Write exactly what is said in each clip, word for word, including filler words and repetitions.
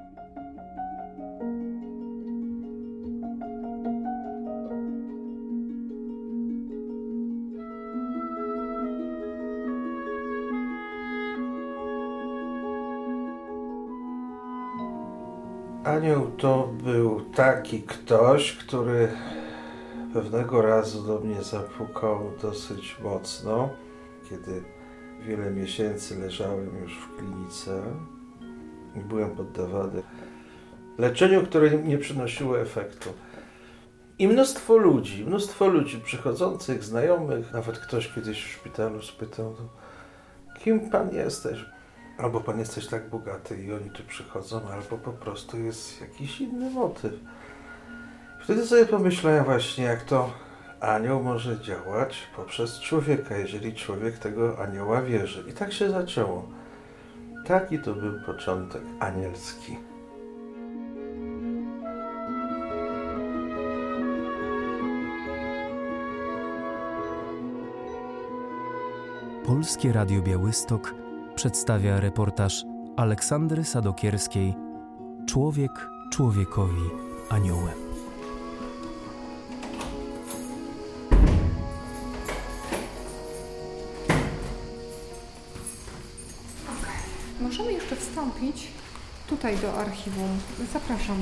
Anioł to był taki ktoś, który pewnego razu do mnie zapukał dosyć mocno, kiedy wiele miesięcy leżałem już w klinice i byłem poddawany leczeniu, które nie przynosiło efektu. I mnóstwo ludzi, mnóstwo ludzi przychodzących, znajomych, nawet ktoś kiedyś w szpitalu spytał, no, kim pan jesteś? Albo pan jesteś tak bogaty i oni tu przychodzą, albo po prostu jest jakiś inny motyw. Wtedy sobie pomyślałem właśnie, jak to anioł może działać poprzez człowieka, jeżeli człowiek tego anioła wierzy. I tak się zaczęło. Taki to był początek anielski. Polskie Radio Białystok przedstawia reportaż Aleksandry Sadokierskiej „Człowiek człowiekowi aniołem”. Możemy jeszcze wstąpić tutaj do archiwum. Zapraszam.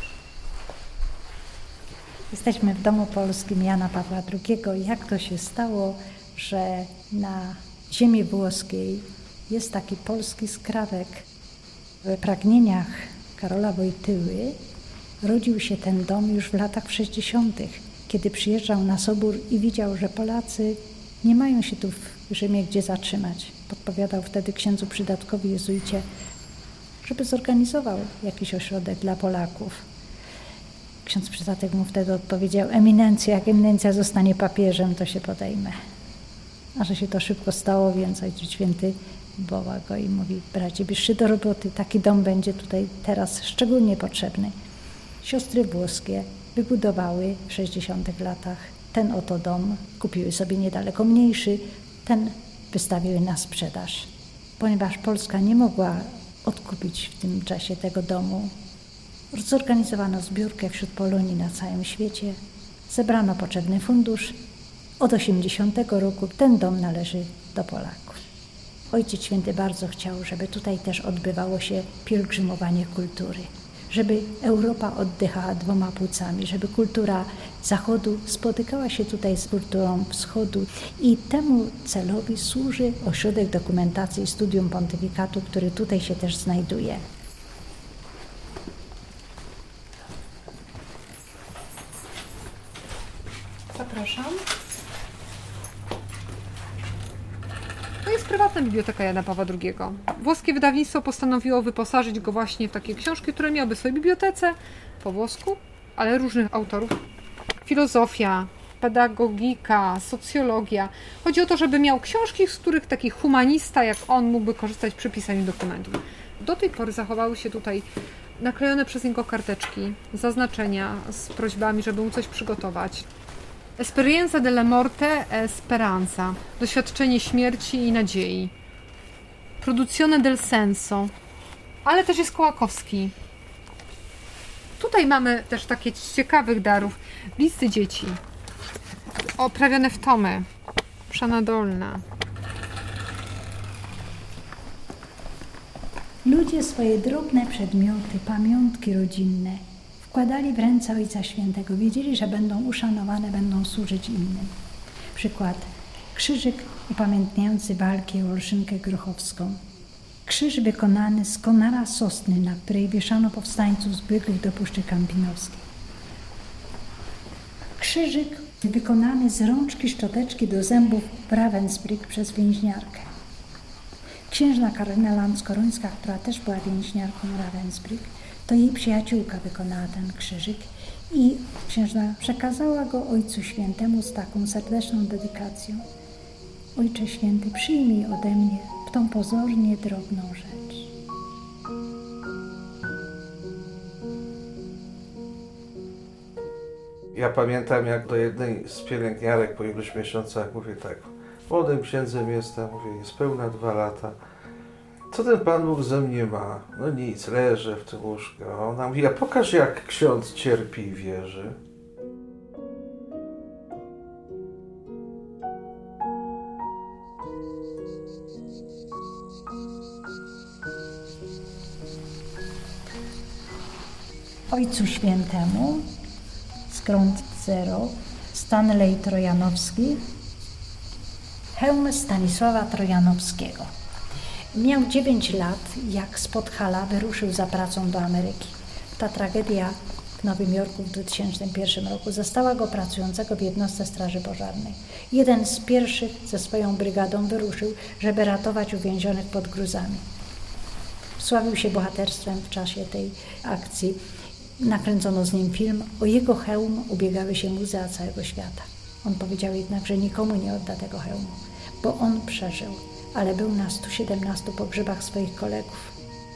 Jesteśmy w Domu Polskim Jana Pawła drugiego. Jak to się stało, że na ziemi włoskiej jest taki polski skrawek? W pragnieniach Karola Wojtyły rodził się ten dom już w latach sześćdziesiątych, kiedy przyjeżdżał na Sobór i widział, że Polacy nie mają się tu w Rzymie gdzie zatrzymać. Podpowiadał wtedy księdzu przydatkowi jezuicie, żeby zorganizował jakiś ośrodek dla Polaków. Ksiądz przydatek mu wtedy odpowiedział: eminencja, jak eminencja zostanie papieżem, to się podejmę. A że się to szybko stało, więc Ojciec Święty woła go i mówi: bracie, bierzcie do roboty, taki dom będzie tutaj teraz szczególnie potrzebny. Siostry włoskie wybudowały w sześćdziesiątych latach ten oto dom, kupiły sobie niedaleko mniejszy, ten wystawiły na sprzedaż. Ponieważ Polska nie mogła odkupić w tym czasie tego domu, zorganizowano zbiórkę wśród Polonii na całym świecie, zebrano potrzebny fundusz. Od osiemdziesiątego roku ten dom należy do Polaków. Ojciec Święty bardzo chciał, żeby tutaj też odbywało się pielgrzymowanie kultury, żeby Europa oddychała dwoma płucami, żeby kultura Zachodu spotykała się tutaj z kulturą Wschodu i temu celowi służy Ośrodek Dokumentacji i Studium Pontyfikatu, który tutaj się też znajduje. Zapraszam. To jest prywatna biblioteka Jana Pawła drugiego. Włoskie wydawnictwo postanowiło wyposażyć go właśnie w takie książki, które miałyby w swojej bibliotece po włosku, ale różnych autorów. Filozofia, pedagogika, socjologia. Chodzi o to, żeby miał książki, z których taki humanista jak on mógłby korzystać przy pisaniu dokumentów. Do tej pory zachowały się tutaj naklejone przez niego karteczki, zaznaczenia z prośbami, żeby mu coś przygotować. Esperienza della morte e speranza. Doświadczenie śmierci i nadziei. Produzione del senso. Ale też jest Kołakowski. Tutaj mamy też takie ciekawych darów. Listy dzieci. Oprawione w tomy. Msza dolna. Ludzie swoje drobne przedmioty, pamiątki rodzinne wkładali w ręce Ojca Świętego. Wiedzieli, że będą uszanowane, będą służyć innym. Przykład. Krzyżyk upamiętniający walkę o Olszynkę Grochowską. Krzyż wykonany z konara sosny, na której wieszano powstańców zbiegłych do Puszczy Kampinoskiej. Krzyżyk wykonany z rączki szczoteczki do zębów w Ravensbrück przez więźniarkę. Księżna Karyna Lanckorońska, która też była więźniarką Ravensbrück, to jej przyjaciółka wykonała ten krzyżyk i księżna przekazała go Ojcu Świętemu z taką serdeczną dedykacją. Ojcze Święty, przyjmij ode mnie tą pozornie drobną rzecz. Ja pamiętam, jak do jednej z pielęgniarek po iluś miesiącach mówię tak: młodym księdzem jestem, mówię, niespełna dwa lata. co ten Pan Bóg ze mnie ma? No nic, leżę w tym łóżku. A ona mówi, a pokaż jak ksiądz cierpi i wierzy. Ojcu Świętemu z Grąd Zero Stanley Trojanowski, hełm Stanisława Trojanowskiego. Miał dziewięć lat, jak z Podhala wyruszył za pracą do Ameryki. Ta tragedia w Nowym Jorku w dwa tysiące pierwszym roku zastała go pracującego w jednostce Straży Pożarnej. Jeden z pierwszych ze swoją brygadą wyruszył, żeby ratować uwięzionych pod gruzami. Sławił się bohaterstwem w czasie tej akcji. Nakręcono z nim film. O jego hełm ubiegały się muzea całego świata. On powiedział jednak, że nikomu nie odda tego hełmu, bo on przeżył, ale był na stu siedemnastu pogrzebach swoich kolegów.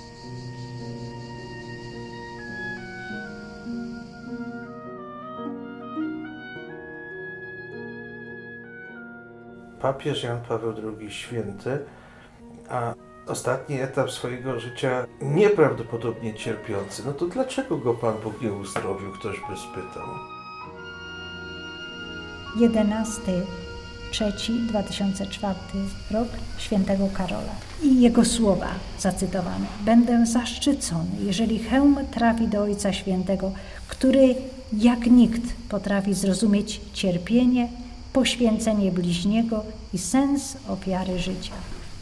Papież Jan Paweł drugi święty, a ostatni etap swojego życia nieprawdopodobnie cierpiący. No to dlaczego go Pan Bóg nie uzdrowił? Ktoś by spytał. jedenasty trzeci dwa tysiące czwarty rok świętego Karola. I jego słowa zacytowane. Będę zaszczycony, jeżeli hełm trafi do Ojca Świętego, który jak nikt potrafi zrozumieć cierpienie, poświęcenie bliźniego i sens ofiary życia.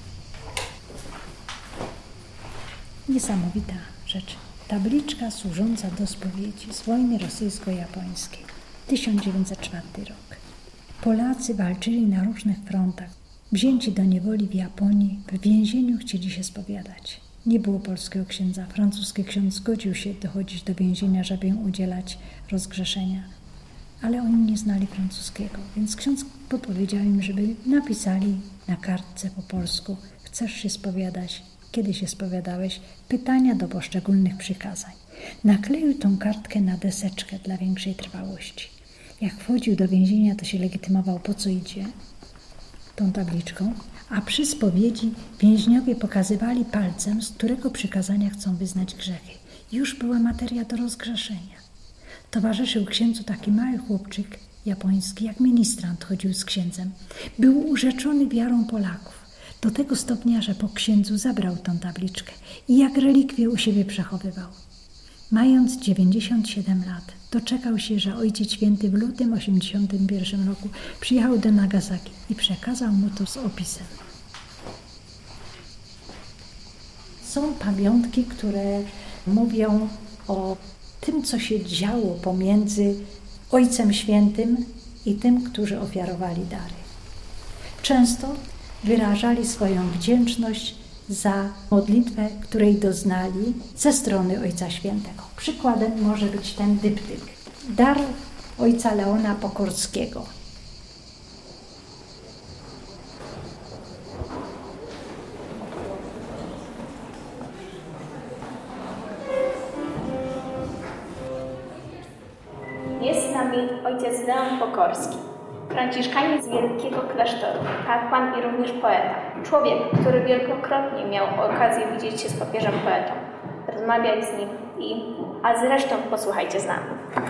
Niesamowita rzecz. Tabliczka służąca do spowiedzi z wojny rosyjsko-japońskiej. tysiąc dziewięćset czwarty rok. Polacy walczyli na różnych frontach. Wzięci do niewoli w Japonii, w więzieniu chcieli się spowiadać. Nie było polskiego księdza. Francuski ksiądz zgodził się dochodzić do więzienia, żeby im udzielać rozgrzeszenia. Ale oni nie znali francuskiego, więc ksiądz podpowiedział im, żeby napisali na kartce po polsku: chcesz się spowiadać? Kiedy się spowiadałeś? Pytania do poszczególnych przykazań. Nakleił tą kartkę na deseczkę dla większej trwałości. Jak wchodził do więzienia, to się legitymował, po co idzie, tą tabliczką, a przy spowiedzi więźniowie pokazywali palcem, z którego przykazania chcą wyznać grzechy. Już była materia do rozgrzeszenia. Towarzyszył księdzu taki mały chłopczyk japoński, jak ministrant chodził z księdzem. Był urzeczony wiarą Polaków. Do tego stopnia, że po księdzu zabrał tą tabliczkę i jak relikwię u siebie przechowywał. Mając dziewięćdziesiąt siedem lat, doczekał się, że Ojciec Święty w lutym osiemdziesiątym pierwszym roku przyjechał do Nagasaki i przekazał mu to z opisem. Są pamiątki, które mówią o tym, co się działo pomiędzy Ojcem Świętym i tym, którzy ofiarowali dary. Często wyrażali swoją wdzięczność za modlitwę, której doznali ze strony Ojca Świętego. Przykładem może być ten dyptyk. Dar ojca Leona Pokorskiego. Jest z nami ojciec Leon Pokorski, franciszkanin z wielkiego klasztoru, kapłan i również poeta. Człowiek, który wielokrotnie miał okazję widzieć się z papieżem poetą, rozmawiać z nim i... A zresztą posłuchajcie z nami.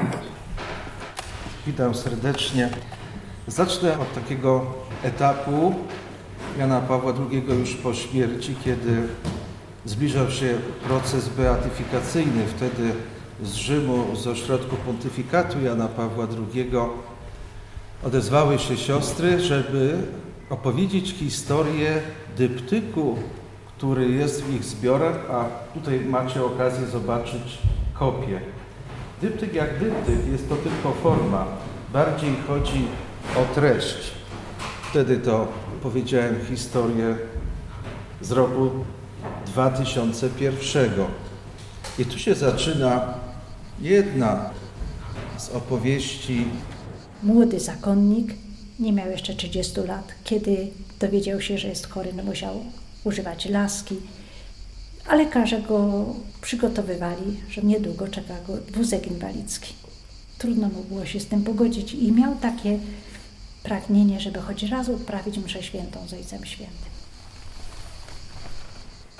Witam serdecznie. Zacznę od takiego etapu Jana Pawła drugiego już po śmierci, kiedy zbliżał się proces beatyfikacyjny. Wtedy z Rzymu, z ośrodku pontyfikatu Jana Pawła drugiego odezwały się siostry, żeby opowiedzieć historię dyptyku, który jest w ich zbiorach, a tutaj macie okazję zobaczyć kopię. Dyptyk jak dyptyk, jest to tylko forma. Bardziej chodzi o treść. Wtedy to powiedziałem historię z roku dwa tysiące pierwszego. I tu się zaczyna jedna z opowieści. Młody zakonnik, nie miał jeszcze trzydziestu lat, kiedy dowiedział się, że jest chory, no musiał używać laski, a lekarze go przygotowywali, że niedługo czeka go wózek inwalidzki. Trudno mu było się z tym pogodzić i miał takie pragnienie, żeby choć raz odprawić mszę świętą z Ojcem Świętym.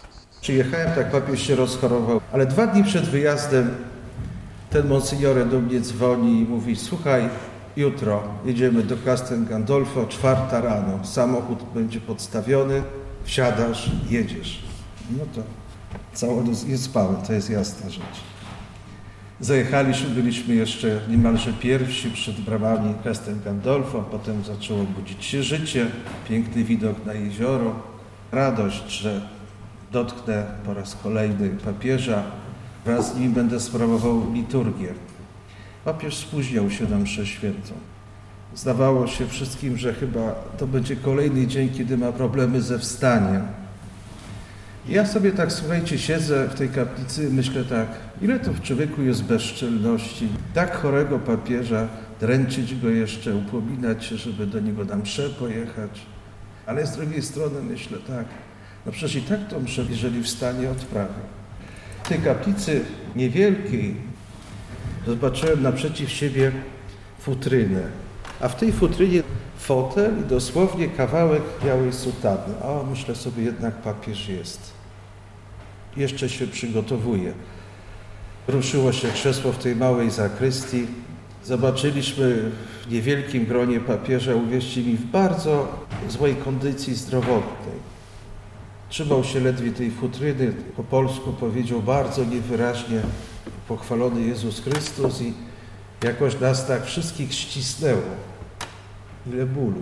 Przyjechałem, tak papież się rozchorował, ale dwa dni przed wyjazdem ten monsignore do mnie dzwoni i mówi: słuchaj, jutro jedziemy do Castel Gandolfo, czwarta rano, samochód będzie podstawiony, wsiadasz, jedziesz. No to całą noc nie spałem, to jest jasna rzecz. Zajechaliśmy, byliśmy jeszcze niemalże pierwsi przed bramami Castel Gandolfo, potem zaczęło budzić się życie, piękny widok na jezioro, radość, że dotknę po raz kolejny papieża, wraz z nim będę sprawował liturgię. Papież spóźniał się na mszę świętą. Zdawało się wszystkim, że chyba to będzie kolejny dzień, kiedy ma problemy ze wstaniem. Ja sobie tak, słuchajcie, siedzę w tej kaplicy i myślę tak, ile to w człowieku jest bezczelności. Tak chorego papieża, dręczyć go jeszcze, upominać się, żeby do niego na mszę pojechać. Ale z drugiej strony myślę tak, no przecież i tak to mszę, jeżeli wstanie, odprawię. W tej kaplicy niewielkiej zobaczyłem naprzeciw siebie futrynę, a w tej futrynie fotel i dosłownie kawałek białej sutany. O, myślę sobie, jednak papież jest. Jeszcze się przygotowuje. Ruszyło się krzesło w tej małej zakrystii. Zobaczyliśmy w niewielkim gronie papieża, uwierzcie mi, w bardzo złej kondycji zdrowotnej. Trzymał się ledwie tej futryny, po polsku powiedział bardzo niewyraźnie: pochwalony Jezus Chrystus, i jakoś nas tak wszystkich ścisnęło. Ile bólu.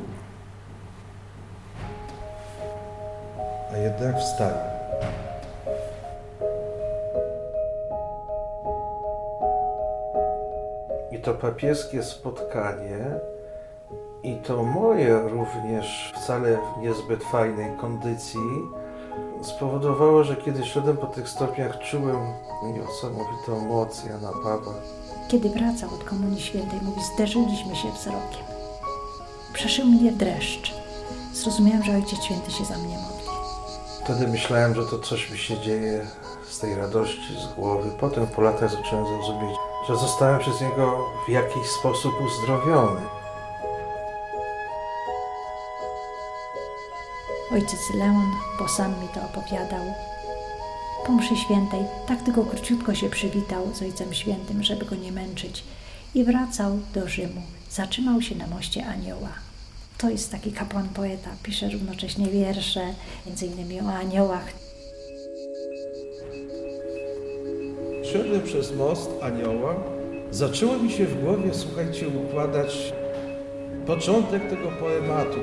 A jednak wstaje. I to papieskie spotkanie, i to moje również wcale w niezbyt fajnej kondycji, spowodowało, że kiedy szedłem po tych stopniach, czułem niesamowitą moc Jana Pawła. Kiedy wracał od Komunii Świętej, mówi, zderzyliśmy się wzrokiem. Przeszył mnie dreszcz. Zrozumiałem, że Ojciec Święty się za mnie modli. Wtedy myślałem, że to coś mi się dzieje z tej radości, z głowy. Potem po latach zacząłem zrozumieć, że zostałem przez Niego w jakiś sposób uzdrowiony. Ojciec Leon, bo sam mi to opowiadał, po mszy świętej tak tylko króciutko się przywitał z Ojcem Świętym, żeby go nie męczyć, i wracał do Rzymu. Zatrzymał się na moście Anioła. To jest taki kapłan poeta, pisze równocześnie wiersze, między innymi o aniołach. Szedłem przez most Anioła, zaczęło mi się w głowie, słuchajcie, układać początek tego poematu.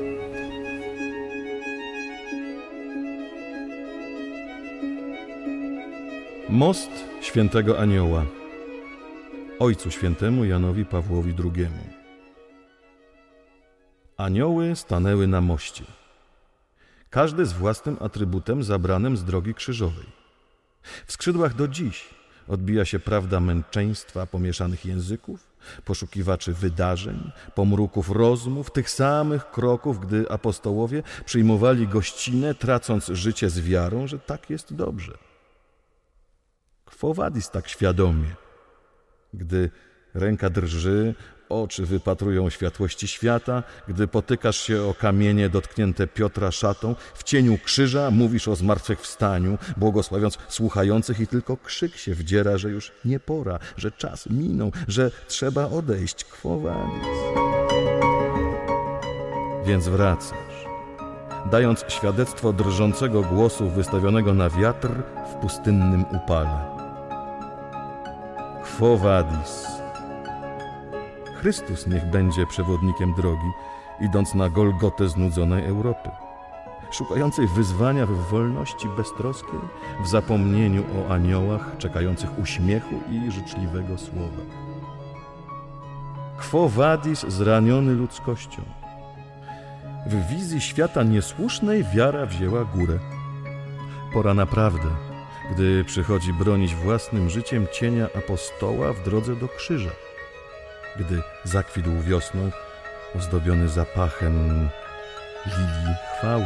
Most Świętego Anioła. Ojcu Świętemu Janowi Pawłowi drugiemu. Anioły stanęły na moście, każdy z własnym atrybutem zabranym z drogi krzyżowej. W skrzydłach do dziś odbija się prawda męczeństwa pomieszanych języków, poszukiwaczy wydarzeń, pomruków rozmów, tych samych kroków, gdy apostołowie przyjmowali gościnę, tracąc życie z wiarą, że tak jest dobrze. Quo vadis tak świadomie, gdy ręka drży, oczy wypatrują światłości świata, gdy potykasz się o kamienie dotknięte Piotra szatą, w cieniu krzyża mówisz o zmartwychwstaniu, błogosławiąc słuchających, i tylko krzyk się wdziera, że już nie pora, że czas minął, że trzeba odejść. Quo vadis. Więc wracasz, dając świadectwo drżącego głosu wystawionego na wiatr w pustynnym upale. Quo vadis. Chrystus niech będzie przewodnikiem drogi, idąc na Golgotę znudzonej Europy, szukającej wyzwania w wolności beztroskiej, w zapomnieniu o aniołach czekających uśmiechu i życzliwego słowa. Quo vadis zraniony ludzkością. W wizji świata niesłusznej wiara wzięła górę. Pora naprawdę, gdy przychodzi bronić własnym życiem cienia apostoła w drodze do krzyża, gdy zakwitł wiosną ozdobiony zapachem lilii chwały.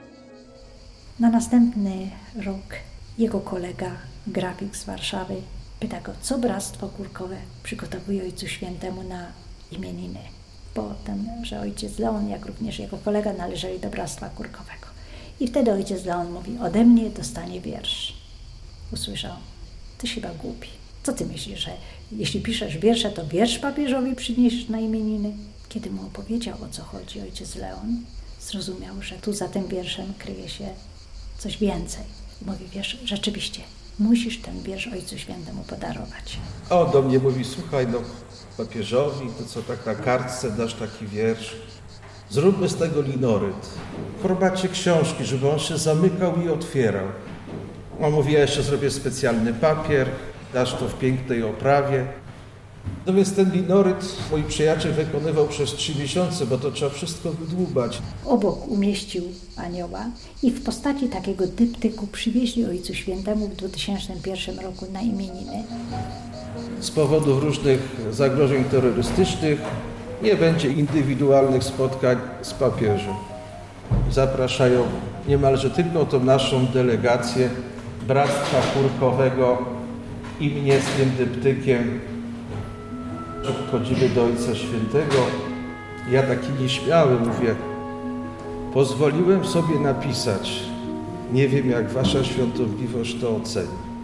Na następny rok jego kolega, grafik z Warszawy, Pyta go, co Bractwo Kurkowe przygotowuje Ojcu Świętemu na imieniny. Bo ten, że ojciec Leon, jak również jego kolega należeli do Bractwa Kurkowego. I wtedy ojciec Leon mówi, ode mnie dostanie wiersz. Usłyszał, ty chyba głupi. Co ty myślisz, że jeśli piszesz wiersze, to wiersz papieżowi przyniesiesz na imieniny? Kiedy mu opowiedział, o co chodzi ojciec Leon, zrozumiał, że tu za tym wierszem kryje się coś więcej. Mówi, wiesz, rzeczywiście, musisz ten wiersz Ojcu Świętemu podarować. O, do mnie mówi, słuchaj, no papieżowi, to co tak na kartce dasz taki wiersz? Zróbmy z tego linoryt. W formacie książki, żeby on się zamykał i otwierał. On mówi, ja jeszcze zrobię specjalny papier, dasz to w pięknej oprawie. No więc ten linoryt mój przyjaciel wykonywał przez trzy miesiące, bo to trzeba wszystko wydłubać. Obok umieścił anioła i w postaci takiego dyptyku przywieźli Ojcu Świętemu w dwa tysiące pierwszym roku na imieniny. Z powodów różnych zagrożeń terrorystycznych nie będzie indywidualnych spotkań z papieżem. Zapraszają niemalże tylko tą naszą delegację Bractwa Kurkowego i mnie z tym dyptykiem. Wchodzimy do Ojca Świętego. Ja taki nieśmiały mówię, pozwoliłem sobie napisać, nie wiem jak wasza świątobliwość to oceni.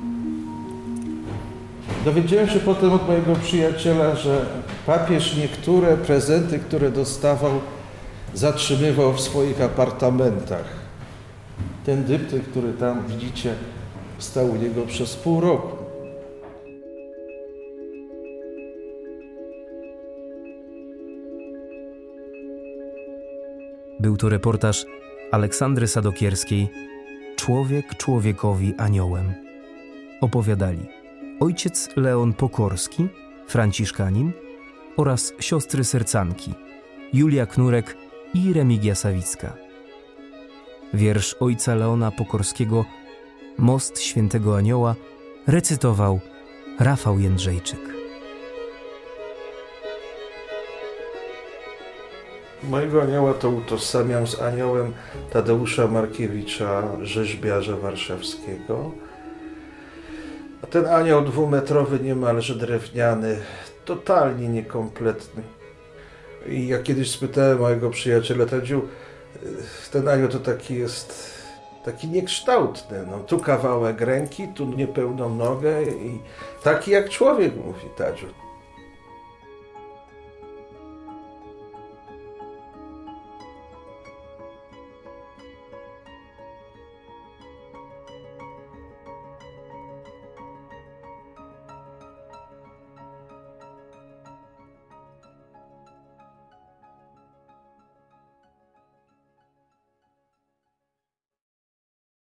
Dowiedziałem się potem od mojego przyjaciela, że papież niektóre prezenty, które dostawał, zatrzymywał w swoich apartamentach. Ten dyptyk, który tam widzicie, stał u niego przez pół roku. Był to reportaż Aleksandry Sadokierskiej Człowiek człowiekowi aniołem. Opowiadali ojciec Leon Pokorski, franciszkanin, oraz siostry sercanki Julia Knurek i Remigia Sawicka. Wiersz ojca Leona Pokorskiego Most Świętego Anioła recytował Rafał Jędrzejczyk. Mojego anioła to utożsamiam z aniołem Tadeusza Markiewicza, rzeźbiarza warszawskiego. A ten anioł dwumetrowy, niemalże drewniany, totalnie niekompletny. I ja kiedyś spytałem mojego przyjaciela, Tadziu, ten anioł to taki jest, taki niekształtny. No, tu kawałek ręki, tu niepełną nogę i taki jak człowiek, mówi Tadziu.